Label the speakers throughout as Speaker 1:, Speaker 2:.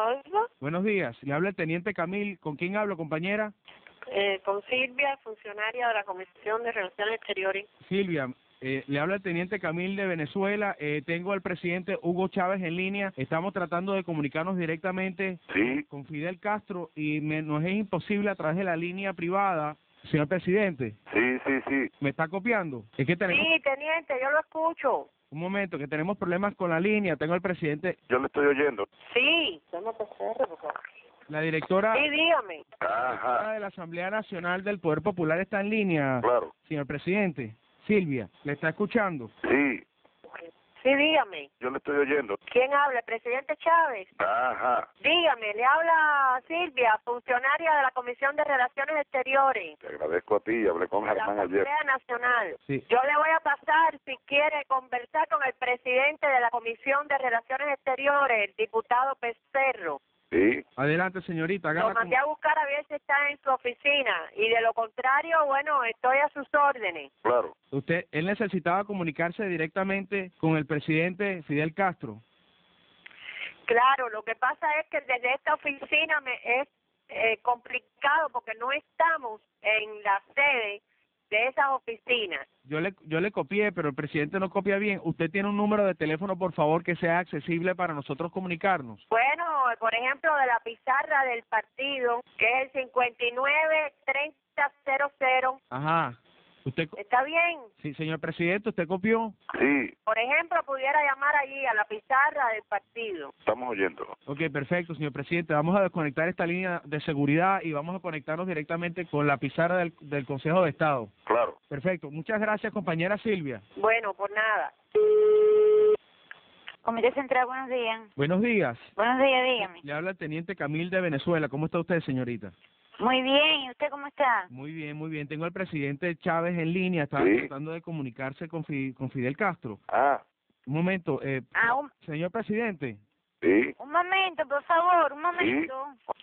Speaker 1: oigo.
Speaker 2: Buenos días, le habla el teniente Camil. ¿Con quién hablo, compañera?
Speaker 1: Con Silvia, funcionaria de la Comisión de Relaciones Exteriores.
Speaker 2: Silvia, le habla el teniente Camil de Venezuela. Tengo al presidente Hugo Chávez en línea. Estamos tratando de comunicarnos directamente con Fidel Castro y nos es imposible a través de la línea privada. Señor presidente.
Speaker 3: Sí.
Speaker 2: ¿Me está copiando? Es que tenemos...
Speaker 1: Sí, teniente, yo lo escucho.
Speaker 2: Un momento, que tenemos problemas con la línea. Tengo al presidente...
Speaker 3: Yo le estoy oyendo.
Speaker 1: Sí. Vamos a pasar, por favor.
Speaker 2: La directora...
Speaker 1: Sí, dígame.
Speaker 3: Ajá.
Speaker 2: de la Asamblea Nacional del Poder Popular está en línea.
Speaker 3: Claro.
Speaker 2: Señor presidente. Silvia, ¿le está escuchando?
Speaker 3: Sí,
Speaker 1: Sí, dígame.
Speaker 3: yo le estoy oyendo.
Speaker 1: ¿Quién habla? ¿El presidente Chávez?
Speaker 3: Ajá.
Speaker 1: Dígame, le habla Silvia, funcionaria de la Comisión de Relaciones Exteriores.
Speaker 3: Te agradezco a ti, hablé con
Speaker 1: De la
Speaker 3: Germán ayer.
Speaker 1: Asamblea Nacional.
Speaker 2: Sí.
Speaker 1: Yo le voy a pasar, si quiere, conversar con el presidente de la Comisión de Relaciones Exteriores, el diputado Pecerro.
Speaker 3: Sí,
Speaker 2: Adelante, señorita.
Speaker 1: Lo mandé a buscar a ver si está en su oficina, y de lo contrario, bueno, estoy a sus órdenes.
Speaker 3: claro.
Speaker 2: Él necesitaba comunicarse directamente con el presidente Fidel Castro.
Speaker 1: Claro, lo que pasa es que desde esta oficina me es complicado porque no estamos en la sede de esas oficinas.
Speaker 2: Yo le copié, pero el presidente no copia bien. ¿Usted tiene un número de teléfono, por favor, que sea accesible para nosotros comunicarnos?
Speaker 1: Bueno, por ejemplo, de la pizarra del partido, que es el 59-3000.
Speaker 2: Ajá.
Speaker 1: ¿Está bien?
Speaker 2: Sí, señor presidente, ¿usted copió?
Speaker 3: Sí,
Speaker 1: Por ejemplo, pudiera llamar allí a la pizarra del partido.
Speaker 3: estamos oyéndolo.
Speaker 2: Ok, perfecto, señor presidente. Vamos a desconectar esta línea de seguridad y vamos a conectarnos directamente con la pizarra del Consejo de Estado.
Speaker 3: Claro.
Speaker 2: Perfecto. Muchas gracias, compañera Silvia.
Speaker 1: Bueno, por nada.
Speaker 4: Comité Central, buenos días.
Speaker 2: Buenos días.
Speaker 4: Buenos días, dígame.
Speaker 2: Le habla el teniente Camil de Venezuela. ¿Cómo está usted, señorita?
Speaker 4: Muy bien, ¿y usted cómo está?
Speaker 2: Muy bien, muy bien. Tengo al presidente Chávez en línea. Estaba
Speaker 3: Sí.
Speaker 2: tratando de comunicarse con Fidel Castro.
Speaker 3: Ah,
Speaker 2: Un momento. Señor presidente.
Speaker 3: sí,
Speaker 4: Un momento, por favor, un momento.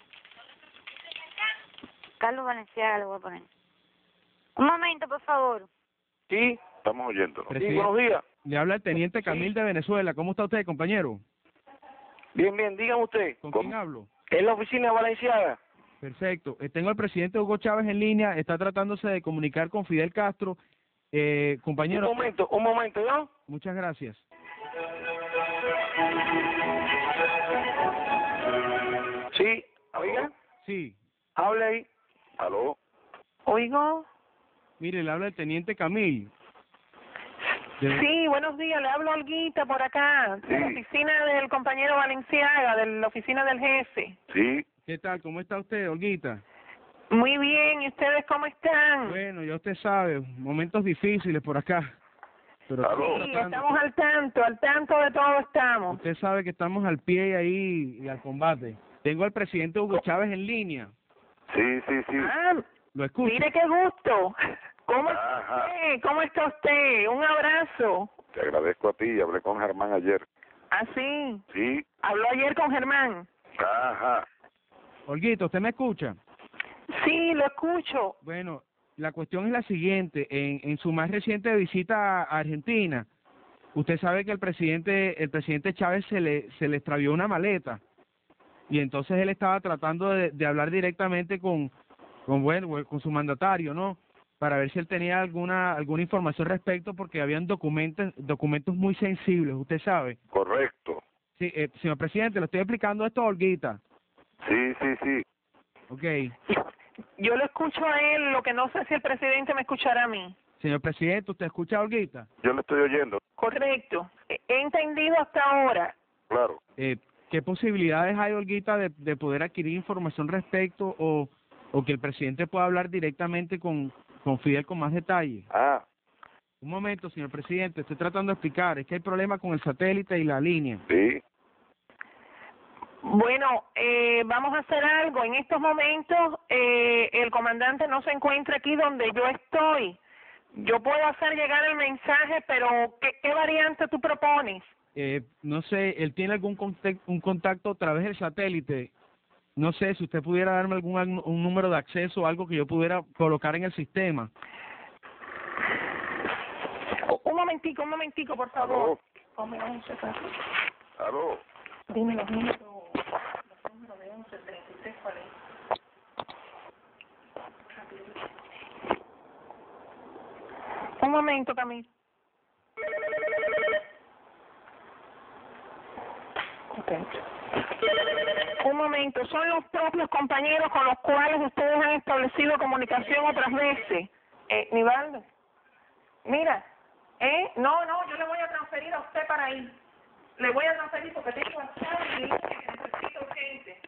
Speaker 4: Carlos Valenciaga le voy a poner. Un momento, por favor.
Speaker 3: sí, estamos oyéndolo.
Speaker 2: Presidente.
Speaker 3: Buenos días.
Speaker 2: Le habla el teniente Camil de Venezuela. ¿Cómo está usted, compañero?
Speaker 5: Bien, dígame usted.
Speaker 2: ¿Con quién hablo?
Speaker 5: ¿Es la oficina de Valenciaga?
Speaker 2: Perfecto. Tengo al presidente Hugo Chávez en línea. Está tratándose de comunicar con Fidel Castro. Compañero.
Speaker 5: Un momento, ¿no?
Speaker 2: Muchas gracias.
Speaker 5: Sí, oiga,
Speaker 2: Sí.
Speaker 5: hable ahí.
Speaker 3: ¿Aló?
Speaker 1: Oigo.
Speaker 2: Mire, le habla el teniente Camil.
Speaker 1: Sí, buenos días, le hablo a Olguita por acá, de la
Speaker 3: Sí.
Speaker 1: oficina del compañero Valenciaga, de la oficina del jefe.
Speaker 3: Sí,
Speaker 2: ¿Qué tal? ¿Cómo está usted, Olguita?
Speaker 1: Muy bien, ¿y ustedes cómo están?
Speaker 2: Bueno, ya usted sabe, momentos difíciles por acá. Pero
Speaker 3: Aló.
Speaker 2: estamos
Speaker 1: Sí,
Speaker 2: tratando.
Speaker 1: estamos al tanto de todo estamos.
Speaker 2: Usted sabe que estamos al pie ahí y al combate. Tengo al presidente Hugo Chávez en línea.
Speaker 3: sí.
Speaker 1: Ah,
Speaker 2: Lo escucho.
Speaker 1: mire qué gusto. ¿Cómo está
Speaker 3: Ajá.
Speaker 1: usted? ¿Cómo está usted? Un abrazo.
Speaker 3: Te agradezco a ti, hablé con Germán ayer.
Speaker 1: ¿Ah, sí?
Speaker 3: Sí,
Speaker 1: ¿Habló ayer con Germán?
Speaker 3: ajá.
Speaker 2: Olguita, ¿usted me escucha?
Speaker 1: Sí, lo escucho.
Speaker 2: Bueno, la cuestión es la siguiente. En su más reciente visita a Argentina, usted sabe que el presidente Chávez se le extravió una maleta. Y entonces él estaba tratando de hablar directamente con su mandatario, ¿no? Para ver si él tenía alguna información respecto, porque habían documentos muy sensibles, usted sabe.
Speaker 3: Correcto.
Speaker 2: Sí, señor presidente, le estoy explicando esto a Olguita.
Speaker 3: Sí.
Speaker 2: Ok.
Speaker 1: Yo lo escucho a él, lo que no sé si el presidente me escuchará a mí.
Speaker 2: Señor presidente, ¿usted escucha a Olguita?
Speaker 3: Yo le estoy oyendo.
Speaker 1: Correcto. He entendido hasta ahora.
Speaker 3: Claro.
Speaker 2: ¿Qué posibilidades hay, Olguita, de poder adquirir información respecto o que el presidente pueda hablar directamente con Fidel con más detalle?
Speaker 3: Ah,
Speaker 2: Un momento, señor presidente, estoy tratando de explicar. Es que hay problema con el satélite y la línea.
Speaker 3: sí.
Speaker 1: Bueno, vamos a hacer algo. En estos momentos el comandante no se encuentra aquí donde yo estoy. Yo puedo hacer llegar el mensaje, pero ¿qué variante tú propones?
Speaker 2: No sé, él tiene un contacto a través del satélite. No sé si usted pudiera darme un número de acceso o algo que yo pudiera colocar en el sistema.
Speaker 1: Un momentico, por favor.
Speaker 3: Aló. Aló.
Speaker 1: Dime los números. cuál es. Un momento, Camilo. Okay. Un momento, son los propios compañeros con los cuales ustedes han establecido comunicación otras veces. Nivaldo, mira, no, yo le voy a transferir a usted para ahí. Le voy a transferir porque tengo WhatsApp y necesito urgente.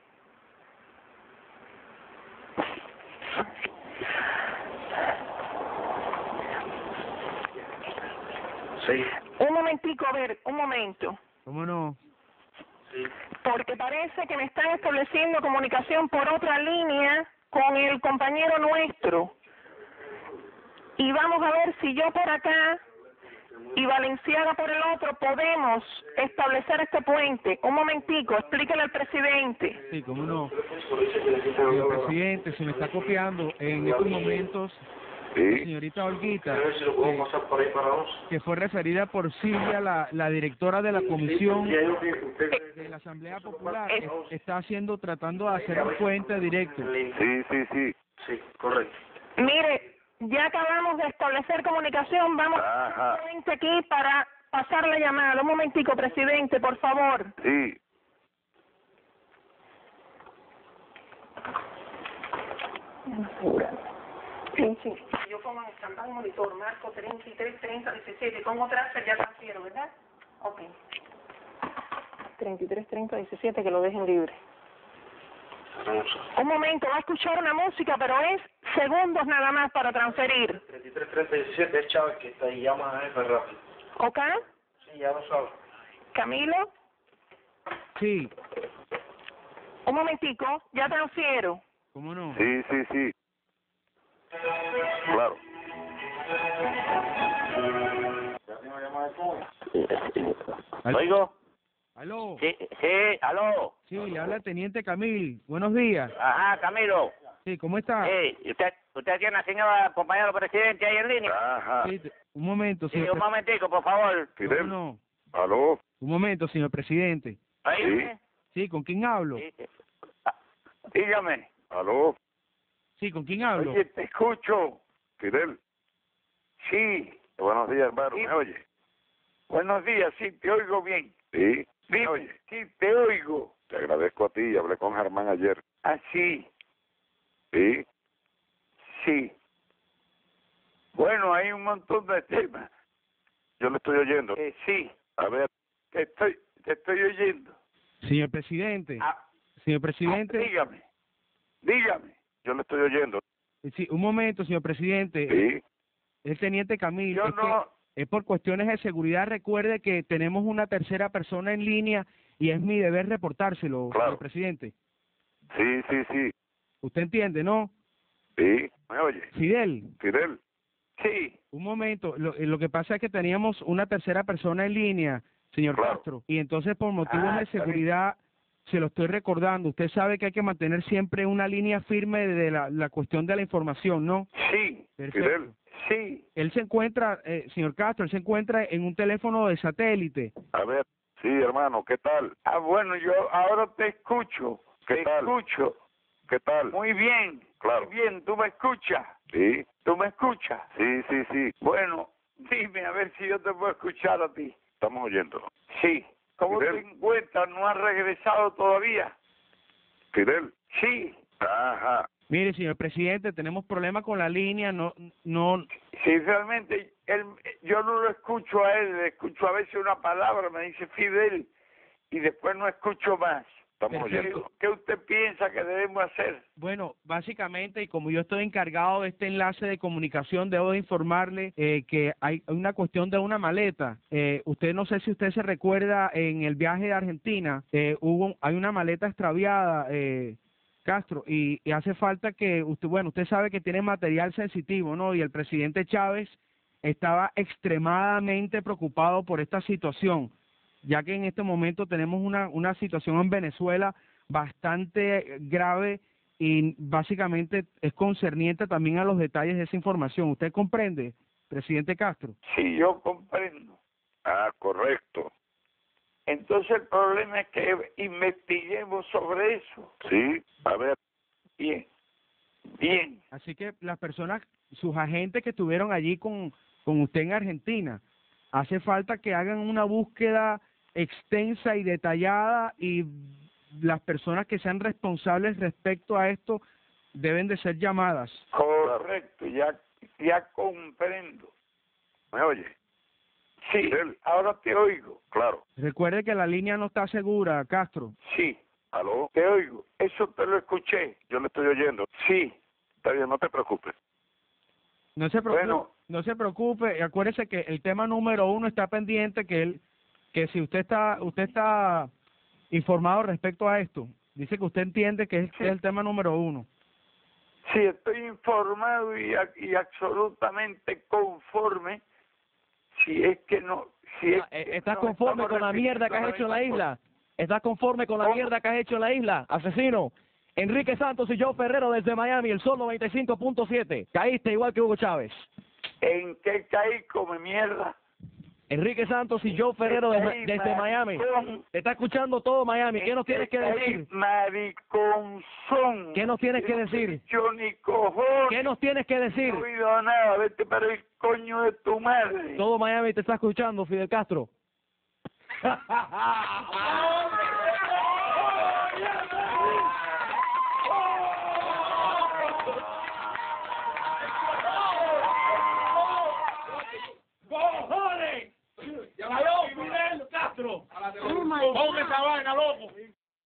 Speaker 5: Sí.
Speaker 1: Un momentico, a ver, un momento.
Speaker 2: ¿Cómo no?
Speaker 5: Sí.
Speaker 1: Porque parece que me están estableciendo comunicación por otra línea con el compañero nuestro. Y vamos a ver si yo por acá y Valenciaga por el otro podemos establecer este puente. Un momentico, explíquele al presidente.
Speaker 2: Sí, ¿cómo no? Señor presidente, se me está copiando en estos momentos la
Speaker 3: Sí,
Speaker 2: señorita Olguita, que fue referida por Silvia, la directora de la comisión de la Asamblea Popular, está tratando de hacer un puente directo.
Speaker 3: sí.
Speaker 5: Sí, correcto.
Speaker 1: Mire, ya acabamos de establecer comunicación, vamos
Speaker 3: Ajá.
Speaker 1: a un momento aquí para pasar la llamada. Un momentico, presidente, por favor.
Speaker 3: Sí.
Speaker 1: Sí. Yo pongo en stand-by monitor, marco 333017, pongo transfer, ya transfiero, ¿verdad? Ok. 333017, que lo dejen libre. Un momento, va a escuchar una música, pero es segundos nada más para transferir.
Speaker 5: 3337 es Chávez que está ahí, llama a él rápido.
Speaker 1: ¿Ok?
Speaker 5: Sí, ya lo sabes.
Speaker 1: Camilo,
Speaker 2: Sí,
Speaker 1: un momentico, ya transfiero.
Speaker 2: ¿cómo no?
Speaker 3: Sí. Claro.
Speaker 6: ¿Oigo?
Speaker 2: ¿Aló?
Speaker 6: Sí, aló.
Speaker 2: Sí, le habla el teniente Camil. Buenos días.
Speaker 6: Ajá, Camilo.
Speaker 2: Sí, ¿cómo está?
Speaker 6: ¿Usted tiene a la señora compañero presidente ahí en línea?
Speaker 3: Ajá.
Speaker 2: Sí, un momento,
Speaker 6: Sí,
Speaker 2: señor.
Speaker 6: un momentico, por favor.
Speaker 2: ¿Cómo
Speaker 3: Fidel.
Speaker 2: no?
Speaker 3: ¿Aló?
Speaker 2: Un momento, señor presidente.
Speaker 6: Oígame.
Speaker 2: Sí, ¿con quién hablo?
Speaker 6: Sí. Dígame.
Speaker 3: ¿Aló?
Speaker 2: Sí, ¿con quién hablo?
Speaker 6: Oye, te escucho.
Speaker 3: Fidel.
Speaker 6: Sí.
Speaker 3: Buenos días, hermano.
Speaker 6: Sí.
Speaker 3: ¿Me oye?
Speaker 6: Buenos días, sí, te oigo bien.
Speaker 3: Sí. ¿Me
Speaker 6: Dime.
Speaker 3: oye?
Speaker 6: Sí, te oigo.
Speaker 3: Te agradezco a ti. Hablé con Germán ayer.
Speaker 6: Ah, sí.
Speaker 3: Sí.
Speaker 6: Sí. Bueno, hay un montón de temas.
Speaker 3: Yo le estoy oyendo.
Speaker 6: Sí,
Speaker 3: A ver.
Speaker 6: te estoy oyendo.
Speaker 2: Señor presidente.
Speaker 6: Ah,
Speaker 2: Señor presidente.
Speaker 6: dígame.
Speaker 3: Yo le estoy oyendo.
Speaker 2: Sí, un momento, señor presidente.
Speaker 3: Sí.
Speaker 2: El teniente Camil.
Speaker 6: Yo
Speaker 2: es
Speaker 6: no...
Speaker 2: que es por cuestiones de seguridad. Recuerde que tenemos una tercera persona en línea y es mi deber reportárselo,
Speaker 3: Claro.
Speaker 2: señor presidente.
Speaker 3: Sí.
Speaker 2: ¿Usted entiende, no?
Speaker 3: Sí. ¿Me oye?
Speaker 2: Fidel,
Speaker 3: Fidel.
Speaker 6: Sí.
Speaker 2: un momento. Lo que pasa es que teníamos una tercera persona en línea, señor
Speaker 3: Claro.
Speaker 2: Castro, y entonces por motivos
Speaker 6: Ah,
Speaker 2: de
Speaker 6: está bien.
Speaker 2: seguridad se lo estoy recordando. Usted sabe que hay que mantener siempre una línea firme de la cuestión de la información, ¿no?
Speaker 6: Sí.
Speaker 2: Perfecto.
Speaker 3: Fidel.
Speaker 6: Sí.
Speaker 2: Él se encuentra, señor Castro, él se encuentra en un teléfono de satélite.
Speaker 3: A ver. Sí, hermano. ¿Qué tal?
Speaker 6: Ah, bueno, yo ahora te escucho.
Speaker 3: ¿Qué
Speaker 6: te
Speaker 3: tal?
Speaker 6: escucho.
Speaker 3: ¿Qué tal?
Speaker 6: Muy bien.
Speaker 3: Claro.
Speaker 6: Muy bien, tú me escuchas.
Speaker 3: Sí.
Speaker 6: ¿Tú me escuchas?
Speaker 3: Sí.
Speaker 6: Bueno, dime a ver si yo te puedo escuchar a ti.
Speaker 3: Estamos oyendo.
Speaker 6: Sí. ¿Cómo
Speaker 3: Fidel.
Speaker 6: te encuentras? ¿No has regresado todavía?
Speaker 3: Fidel.
Speaker 6: Sí.
Speaker 3: Ajá.
Speaker 2: Mire, señor presidente, tenemos problemas con la línea, no,
Speaker 6: Sí, realmente yo no lo escucho a él, le escucho a veces una palabra, me dice Fidel, y después no escucho más.
Speaker 3: Estamos
Speaker 2: Perfecto.
Speaker 3: oyendo.
Speaker 6: ¿Qué usted piensa que debemos hacer?
Speaker 2: bueno, básicamente, y como yo estoy encargado de este enlace de comunicación, debo de informarle que hay una cuestión de una maleta. Usted no sé si usted se recuerda en el viaje de Argentina, hay una maleta extraviada, Castro, y hace falta que usted sabe que tiene material sensitivo, ¿no? Y el presidente Chávez estaba extremadamente preocupado por esta situación, ya que en este momento tenemos una situación en Venezuela bastante grave y básicamente es concerniente también a los detalles de esa información. ¿Usted comprende, presidente Castro?
Speaker 6: Sí, yo comprendo.
Speaker 3: Ah, correcto.
Speaker 6: Entonces el problema es que investiguemos sobre eso.
Speaker 3: Sí. A ver.
Speaker 6: Bien. Bien.
Speaker 2: Así que las personas, sus agentes que estuvieron allí con usted en Argentina, hace falta que hagan una búsqueda extensa y detallada, y las personas que sean responsables respecto a esto deben de ser llamadas.
Speaker 6: Correcto, ya comprendo.
Speaker 3: ¿Me oye?
Speaker 6: Sí,
Speaker 3: Fidel.
Speaker 6: ahora te oigo.
Speaker 3: Claro.
Speaker 2: Recuerde que la línea no está segura, Castro.
Speaker 6: Sí,
Speaker 3: ¿Aló?
Speaker 6: te oigo. Eso te lo escuché.
Speaker 3: Yo le estoy oyendo.
Speaker 6: Sí.
Speaker 3: Está bien, no te preocupes.
Speaker 2: No se preocupe,
Speaker 6: Bueno.
Speaker 2: no se preocupe, y acuérdese que el tema número 1 está pendiente, que si usted está informado respecto a esto, dice que usted entiende que es el tema número 1.
Speaker 6: Sí, estoy informado y absolutamente conforme. Si es que no... Si es que
Speaker 7: ¿Estás
Speaker 6: no
Speaker 7: conforme
Speaker 6: estamos
Speaker 7: con la mierda que has hecho en la
Speaker 6: repitiendo
Speaker 7: isla? ¿Estás conforme con la
Speaker 6: ¿Cómo?
Speaker 7: mierda que has hecho en la isla, asesino? Enrique Santos y Joe Ferrero desde Miami, el Sol 95.7. Caíste igual que Hugo Chávez.
Speaker 6: ¿En qué caí come mierda?
Speaker 7: Enrique Santos y Joe Ferrero desde Miami. Te está escuchando todo Miami. ¿Qué nos tienes que decir?
Speaker 6: Mariconzón.
Speaker 7: ¿Qué nos tienes que
Speaker 6: Yo no te he
Speaker 7: decir?
Speaker 6: dicho ni cojones.
Speaker 7: ¿Qué nos tienes que decir?
Speaker 6: No he oído nada. Vete para el coño de tu madre.
Speaker 7: Todo Miami te está escuchando, Fidel Castro.